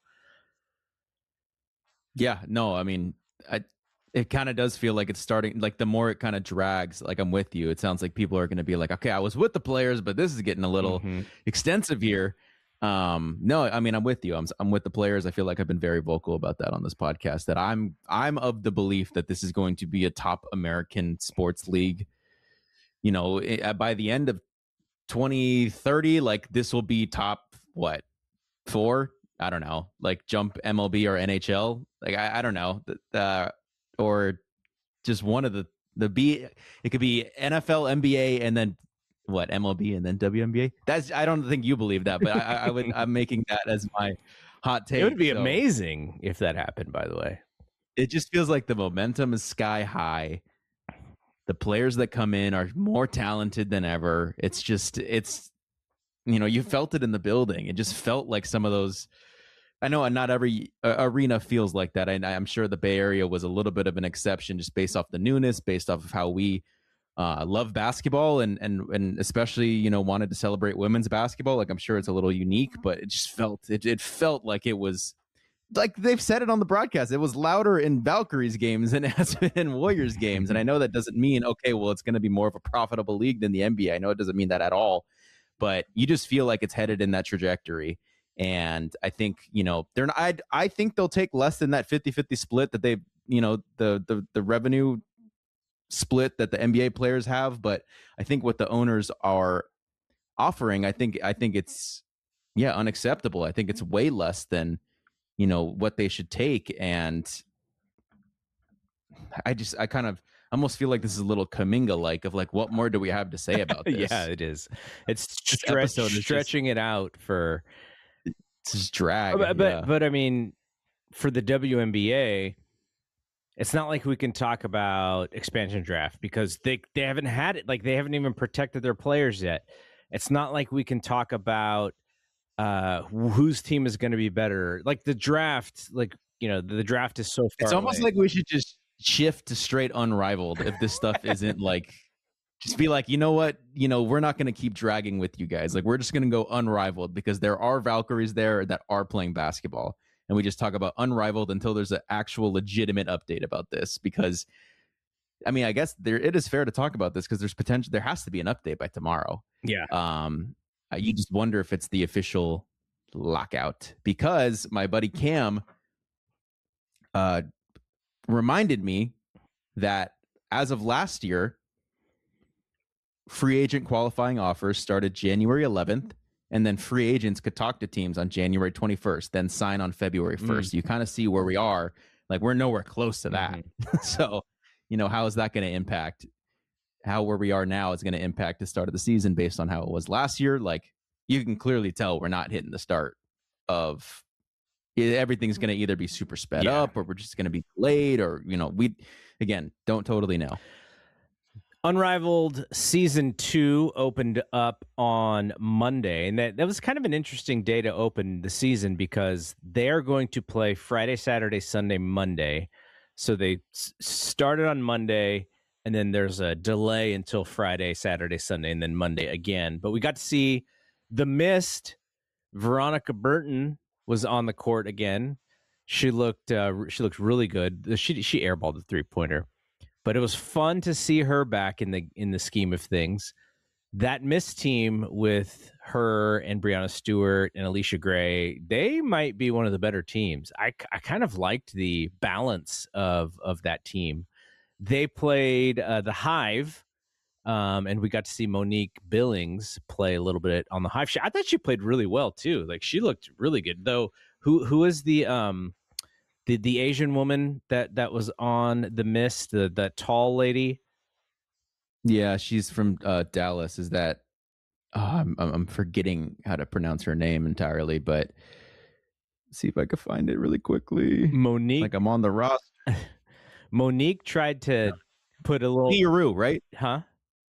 Yeah, no, I mean, I. It kind of does feel like it's starting, like the more it kind of drags, like I'm with you. It sounds like people are going to be like, okay, I was with the players, but this is getting a little mm-hmm. extensive here. Um, no, I mean, I'm with you. I'm I'm with the players. I feel like I've been very vocal about that on this podcast, that I'm I'm of the belief that this is going to be a top American sports league. You know, it, by the end of twenty thirty, like this will be top, what, four? I don't know, like jump M L B or N H L. Like, I, I don't know. Uh, or just one of the the B. It could be N F L, N B A, and then what, M L B, and then W N B A. That's, I don't think you believe that, but I, I would. I'm making that as my hot take. It would be so. amazing if that happened. By the way, it just feels like the momentum is sky high. The players that come in are more talented than ever. It's just, it's, you know, you felt it in the building. It just felt like some of those. I know not every uh, arena feels like that. I, I'm sure the Bay Area was a little bit of an exception, just based off the newness, based off of how we uh, love basketball, and and and especially, you know, wanted to celebrate women's basketball. Like, I'm sure it's a little unique, but it just felt it it felt like it was like they've said it on the broadcast, it was louder in Valkyries games than it has been in Warriors games. And I know that doesn't mean, okay, well, it's going to be more of a profitable league than the N B A. I know it doesn't mean that at all, but you just feel like it's headed in that trajectory. And I think, you know, they're not, I, I think they'll take less than that fifty-fifty split that they, you know, the, the, the revenue split that the N B A players have. But I think what the owners are offering, I think, I think it's, yeah, unacceptable. I think it's way less than, you know, what they should take. And I just, I kind of almost feel like this is a little Kuminga like of like, what more do we have to say about this? Yeah, it is. It's stretch, stretching just, it out for it's just drag. But, but, yeah. but I mean, for the W N B A, it's not like we can talk about expansion draft because they, they haven't had it. Like they haven't even protected their players yet. It's not like we can talk about uh, whose team is going to be better. Like the draft, like, you know, the, the draft is so far It's almost away. like we should just shift to straight unrivaled if this stuff isn't like, just be like, you know what, you know, we're not going to keep dragging with you guys. Like, we're just going to go unrivaled because there are Valkyries there that are playing basketball. And we just talk about unrivaled until there's an actual legitimate update about this. Because, I mean, I guess there it is fair to talk about this because there's potential, there has to be an update by tomorrow. Yeah. Um, you just wonder if it's the official lockout because my buddy Cam uh, reminded me that as of last year, free agent qualifying offers started January eleventh, and then free agents could talk to teams on January twenty-first, then sign on February first. Mm. You kind of see where we are. Like, we're nowhere close to that. Mm-hmm. So, you know, how is that going to impact how where we are now is going to impact the start of the season based on how it was last year? Like, you can clearly tell we're not hitting the start of everything's going to either be super sped yeah. up or we're just going to be delayed or, you know, we, again, don't totally know. Unrivaled Season two opened up on Monday, and that, that was kind of an interesting day to open the season because they're going to play Friday, Saturday, Sunday, Monday. So they s- started on Monday, and then there's a delay until Friday, Saturday, Sunday, and then Monday again. But we got to see the Mist. Veronica Burton was on the court again. She looked uh, she looked really good. She she airballed the three-pointer. But it was fun to see her back in the in the scheme of things. That Mist team with her and Brianna Stewart and Alicia Gray, they might be one of the better teams. I, I kind of liked the balance of of that team. They played uh, the Hive, um, and we got to see Monique Billings play a little bit on the Hive. She, I thought she played really well too. Like she looked really good. Though, who who is the um. The the Asian woman that, that was on the Mist, the that tall lady. Yeah, she's from uh, Dallas. Is that? Oh, I'm I'm forgetting how to pronounce her name entirely, but let's see if I can find it really quickly. Monique, like I'm on the roster. Monique tried to put a little Lee Rue, right? Huh?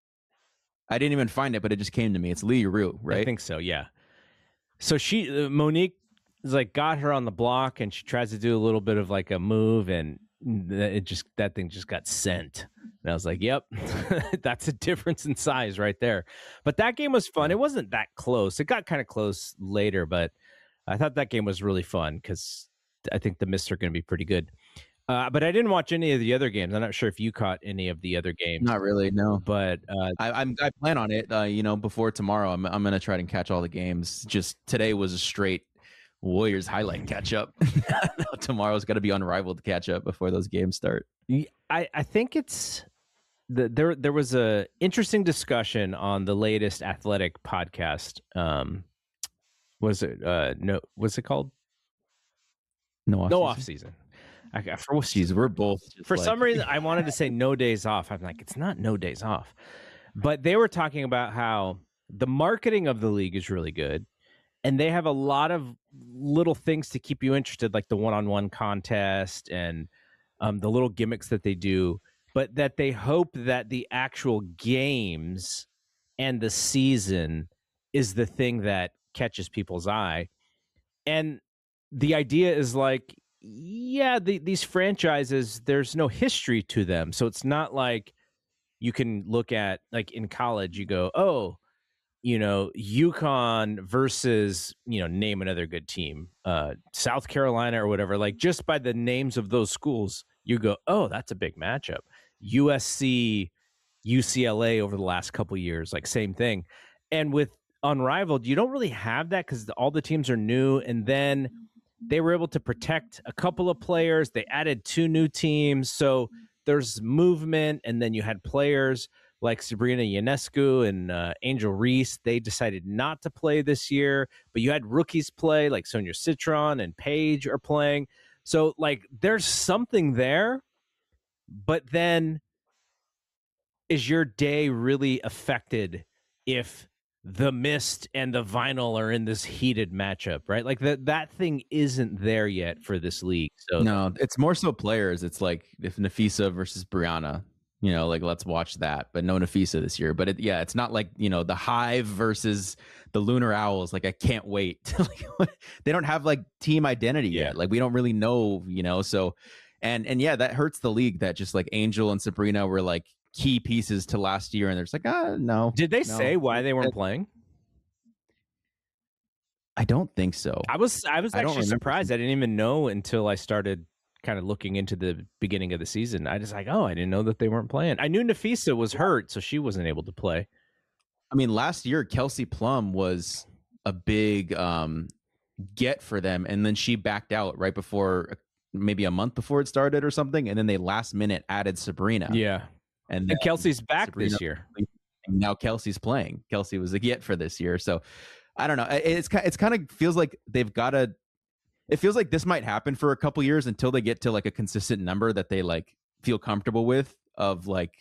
I didn't even find it, but it just came to me. It's Lee Rue, right? I think so. Yeah. So she uh, Monique. It's like got her on the block and she tries to do a little bit of like a move and it just that thing just got sent. And I was like, yep, that's a difference in size right there. But that game was fun. It wasn't that close. It got kind of close later, but I thought that game was really fun because I think the Mists are going to be pretty good. Uh, but I didn't watch any of the other games. I'm not sure if you caught any of the other games. Not really, no. But uh, I, I'm I plan on it. Uh, you know, before tomorrow, I'm I'm going to try to catch all the games. Just today was a straight Warriors highlight catch up. Tomorrow's got to be unrivaled catch up before those games start. I, I think it's the, there. There was a interesting discussion on the latest Athletic podcast. Um, was it uh no? What's it called? No, off no season. off season. I, for, Jeez, we're both for like... some reason I wanted to say no days off. I'm like, it's not no days off, but they were talking about how the marketing of the league is really good. And they have a lot of little things to keep you interested, like the one-on-one contest and um, the little gimmicks that they do, but that they hope that the actual games and the season is the thing that catches people's eye. And the idea is like, yeah, the, these franchises, there's no history to them. So it's not like you can look at, like in college, you go, oh, you know, UConn versus, you know, name another good team, uh, South Carolina or whatever, like just by the names of those schools, you go, oh, that's a big matchup. U S C, U C L A over the last couple of years, like same thing. And with Unrivaled, you don't really have that because all the teams are new. And then they were able to protect a couple of players. They added two new teams. So there's movement. And then you had players like Sabrina Ionescu and uh, Angel Reese. They decided not to play this year, but you had rookies play like Sonia Citron and Paige are playing. So like there's something there, but then is your day really affected if the Mist and the Vinyl are in this heated matchup, right? Like that that thing isn't there yet for this league. So no, it's more so players. It's like if Nafisa versus Brianna, you know, like let's watch that, but no Nafisa this year. But it, yeah, it's not like, you know, the Hive versus the Lunar Owls. Like I can't wait. They don't have like team identity Yeah. yet. Like we don't really know, you know. So, and and yeah, that hurts the league. That just like Angel and Sabrina were like key pieces to last year, and they're just like, ah, no. did they no. say why they weren't playing? I don't think so. I was I was I don't actually remember. surprised. I didn't even know until I started kind of looking into the beginning of the season. I just like, oh, I didn't know that they weren't playing. I knew Nafisa was hurt, so she wasn't able to play. I mean, last year Kelsey Plum was a big um, get for them, and then she backed out right before, maybe a month before it started or something, and then they last minute added Sabrina. Yeah. and, And then Kelsey's back Sabrina- this year. and now Kelsey's playing. Kelsey was a get for this year, so I don't know. It- It's ki- it's kind of feels like they've got to. It feels like this might happen for a couple years until they get to like a consistent number that they like feel comfortable with. Of like,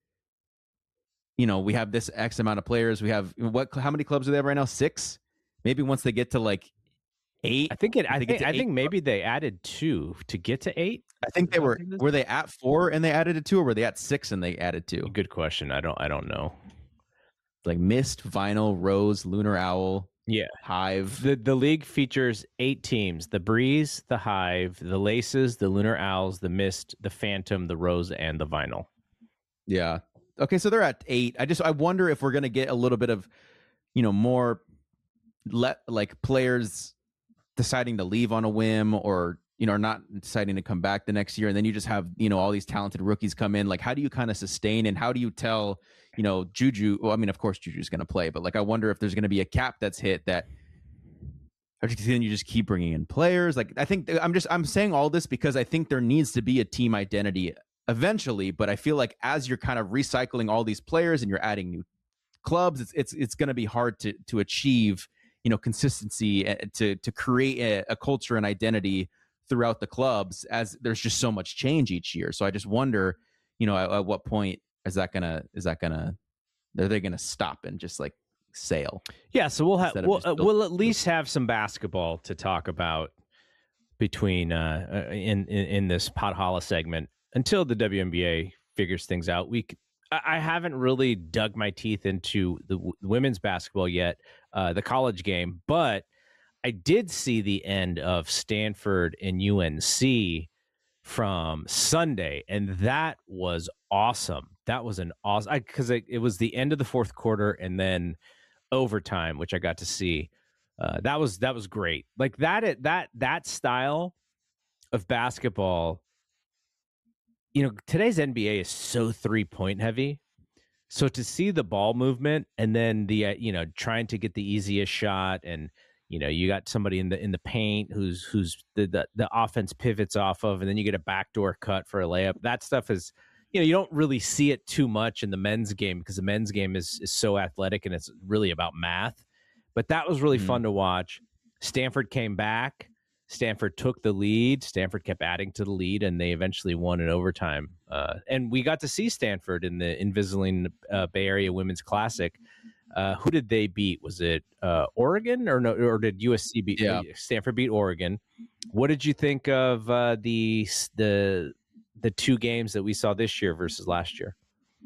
you know, we have this X amount of players. We have what? How many clubs do they have right now? Six. Maybe once they get to like eight. I think it. I They get think. to I eight think maybe they added two to get to eight. I think they were. Were they at four and they added a two, or were they at six and they added two? Good question. I don't. I don't know. Like Mist, Vinyl, Rose, Lunar Owl, Yeah. Hive. The the league features eight teams: the Breeze, the Hive, the Laces, the Lunar Owls, the Mist, the Phantom, the Rose, and the Vinyl. Yeah. Okay, so they're at eight. I just I wonder if we're gonna get a little bit of, you know, more let like players deciding to leave on a whim, or you know, are not deciding to come back the next year, and then you just have, you know, all these talented rookies come in. Like, how do you kind of sustain, and how do you tell, you know, Juju? Well, I mean, of course Juju's gonna play, but like, I wonder if there's gonna be a cap that's hit that. Or then you just keep bringing in players. Like, I think I'm just I'm saying all this because I think there needs to be a team identity eventually, but I feel like as you're kind of recycling all these players and you're adding new clubs, it's it's it's going to be hard to to achieve, you know, consistency, uh, to to create a, a culture and identity throughout the clubs, as there's just so much change each year. So I just wonder, you know, at, at what point is that gonna is that gonna are they gonna stop and just like sail? Yeah, so we'll have Instead of we'll, just uh, build- we'll at least have some basketball to talk about between uh, uh, in, in in this Podhala segment until the W N B A figures things out. We c- I I haven't really dug my teeth into the w- women's basketball yet, uh, the college game, but I did see the end of Stanford and U N C from Sunday, and that was awesome. That was an awesome because it, it was the end of the fourth quarter and then overtime, which I got to see. Uh, that was that was great. Like that that that style of basketball. You know, today's N B A is so three point heavy. So to see the ball movement and then the uh, you know trying to get the easiest shot, and you know you got somebody in the in the paint who's who's the the, the offense pivots off of, and then you get a backdoor cut for a layup. That stuff is, you know, you don't really see it too much in the men's game because the men's game is is so athletic and it's really about math. But that was really Mhm. fun to watch. Stanford came back. Stanford took the lead. Stanford kept adding to the lead, and they eventually won in overtime. Uh, and we got to see Stanford in the Invisalign uh, Bay Area Women's Classic. Uh, who did they beat? Was it uh, Oregon or no? Or did U S C beat? Yeah. Stanford beat Oregon. What did you think of uh, the the the two games that we saw this year versus last year?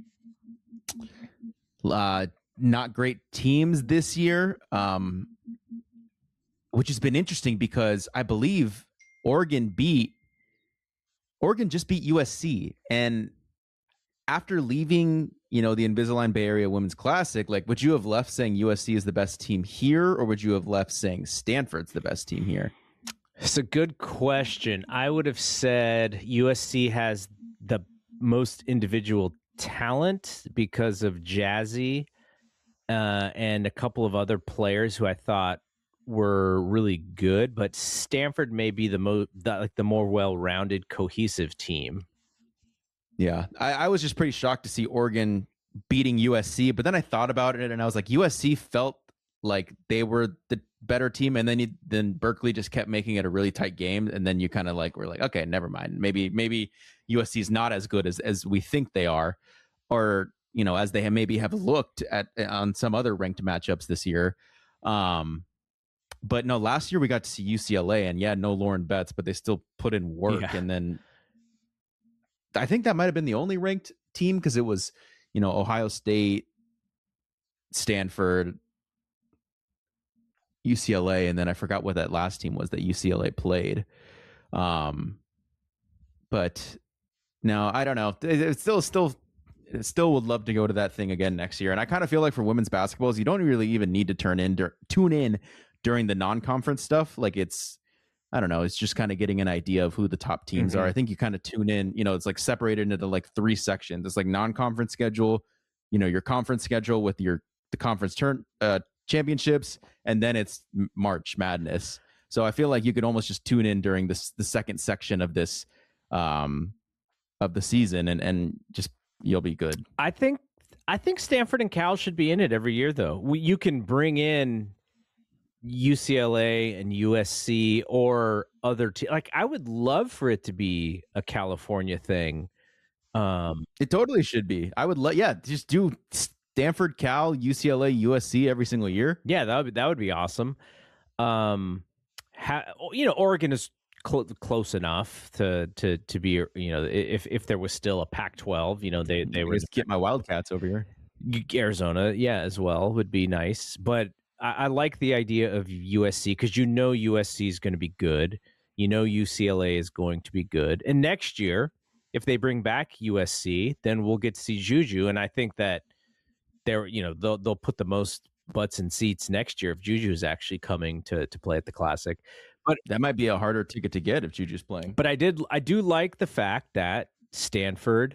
Uh, not great teams this year, um, which has been interesting because I believe Oregon beat Oregon just beat U S C, and after leaving, you know, the Invisalign Bay Area Women's Classic, like, would you have left saying U S C is the best team here, or would you have left saying Stanford's the best team here? It's a good question. I would have said U S C has the most individual talent because of Jazzy uh, and a couple of other players who I thought were really good, but Stanford may be the most like the more well-rounded, cohesive team. Yeah, I, I was just pretty shocked to see Oregon beating U S C, but then I thought about it and I was like, U S C felt like they were the better team, and then you, then Berkeley just kept making it a really tight game, and then you kind of like were like, okay, never mind. Maybe maybe U S C is not as good as as we think they are, or you know, as they have maybe have looked at on some other ranked matchups this year. Um, but no, last year we got to see U C L A, and yeah, no Lauren Betts, but they still put in work, Yeah. and then I think that might have been the only ranked team because it was, you know, Ohio State, Stanford, U C L A, and then I forgot what that last team was that U C L A played. Um, but no, I don't know. It, it's still, still, it still would love to go to that thing again next year. And I kind of feel like for women's basketballs, you don't really even need to turn in, dur- tune in during the non-conference stuff. Like it's, I don't know. It's just kind of getting an idea of who the top teams Mm-hmm. are. I think you kind of tune in, you know, it's like separated into like three sections. It's like non-conference schedule, you know, your conference schedule with your, the conference turn, uh, championships, and then it's March Madness. So I feel like you could almost just tune in during this, the second section of this, um, of the season, and, and just, you'll be good. I think, I think Stanford and Cal should be in it every year though. We, you can bring in U C L A and U S C or other te- like I would love for it to be a California thing. Um, It totally should be. I would let, yeah, just do Stanford, Cal, U C L A, U S C every single year. yeah, that would be, that would be awesome. Um, ha, you know, Oregon is cl- close enough to to to be, you know, if if there was still a Pac twelve, you know, they they were Just get my Wildcats over here. Arizona, yeah, as well would be nice. But I, I like the idea of U S C because you know U S C is going to be good. You know U C L A is going to be good. And next year, if they bring back U S C, then we'll get to see Juju. And I think that they're, you know, they'll they'll put the most butts in seats next year if Juju is actually coming to to play at the Classic. But that might be a harder ticket to get if Juju's playing. But I did I do like the fact that Stanford,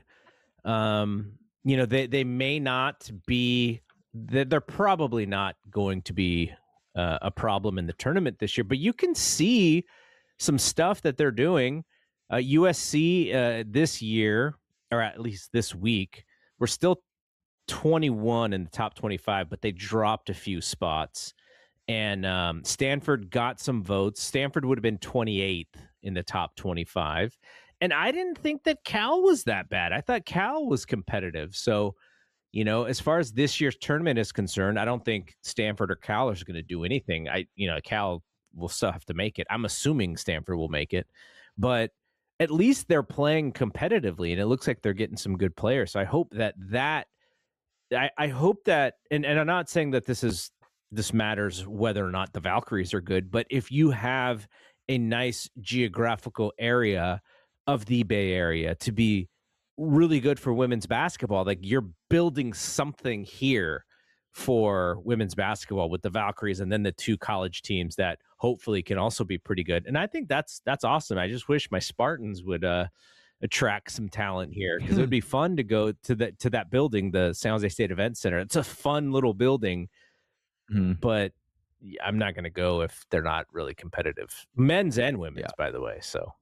um, you know, they they may not be, they're probably not going to be uh, a problem in the tournament this year, but you can see some stuff that they're doing. Uh, U S C uh, this year, or at least this week, we're still twenty-one in the top twenty-five, but they dropped a few spots. And um, Stanford got some votes. Stanford would have been twenty-eighth in the top twenty-five. And I didn't think that Cal was that bad. I thought Cal was competitive. So, you know, as far as this year's tournament is concerned, I don't think Stanford or Cal are going to do anything. I, you know, Cal will still have to make it. I'm assuming Stanford will make it. But at least they're playing competitively, and it looks like they're getting some good players. So I hope that that, I, I hope that, and, and I'm not saying that this is, this matters whether or not the Valkyries are good, but if you have a nice geographical area of the Bay Area to be really good for women's basketball, like you're building something here for women's basketball with the Valkyries and then the two college teams that hopefully can also be pretty good. And I think that's that's awesome. I just wish my Spartans would uh, attract some talent here, because it would be fun to go to that to that building, the San Jose State Event Center. It's a fun little building, mm-hmm. but I'm not going to go if they're not really competitive, men's and women's, yeah. by the way. So.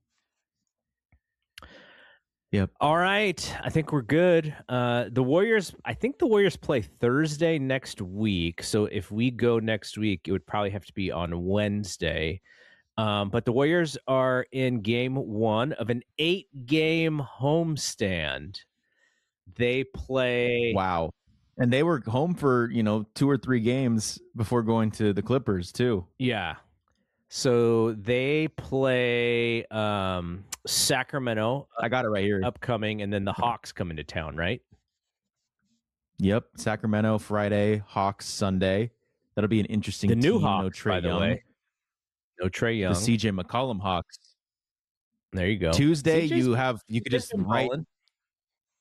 Yep. All right. I think we're good. Uh, the Warriors, I think the Warriors play Thursday next week. So if we go next week, it would probably have to be on Wednesday. Um, but the Warriors are in game one of an eight game homestand. They play. Wow. And they were home for, you know, two or three games before going to the Clippers too. Yeah. So they play um, Sacramento. I got it right here. Upcoming, and then the Hawks come into town, right? Yep. Sacramento Friday, Hawks Sunday. That'll be an interesting The new team. Hawks, no Trae by the Young. way. No Trae Young. The C J McCollum Hawks. There you go. Tuesday, C J's you have you could just write.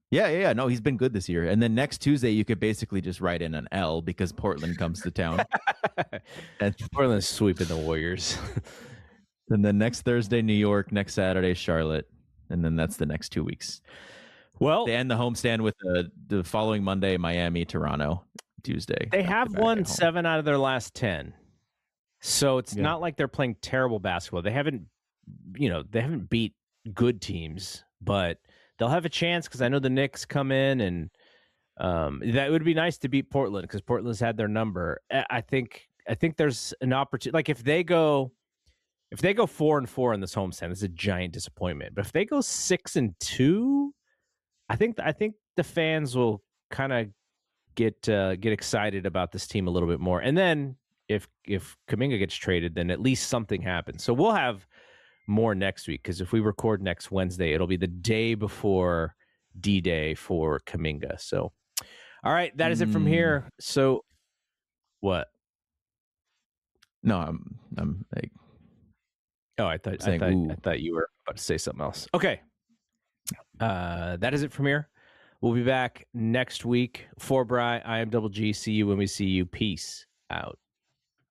Yeah, yeah, yeah. No, he's been good this year. And then next Tuesday, you could basically just write in an L because Portland comes to town. And Portland's sweeping the Warriors. And then next Thursday, New York. Next Saturday, Charlotte. And then that's the next two weeks. Well, They end the homestand with the, the following Monday, Miami, Toronto, Tuesday. they back to have back won at home. seven out of their last ten. So it's Yeah. not like they're playing terrible basketball. They haven't, you know, they haven't beat good teams, but they'll have a chance because I know the Knicks come in, and um, that would be nice to beat Portland because Portland's had their number. I I think I think there's an opportunity. Like if they go, if they go four and four in this homestand, it's a giant disappointment. But if they go six and two, I think I think the fans will kind of get uh, get excited about this team a little bit more. And then if if Kuminga gets traded, then at least something happens. So we'll have more next week because if we record next Wednesday, it'll be the day before D-Day for Kuminga. So, all right, that is it from Mm. here. So, what? No, I'm, I'm like, Oh, I thought I Saying, thought, ooh. I thought you were about to say something else. Okay, uh, that is it from here. We'll be back next week. For Bry, I am Double G. See you when we see you. Peace out.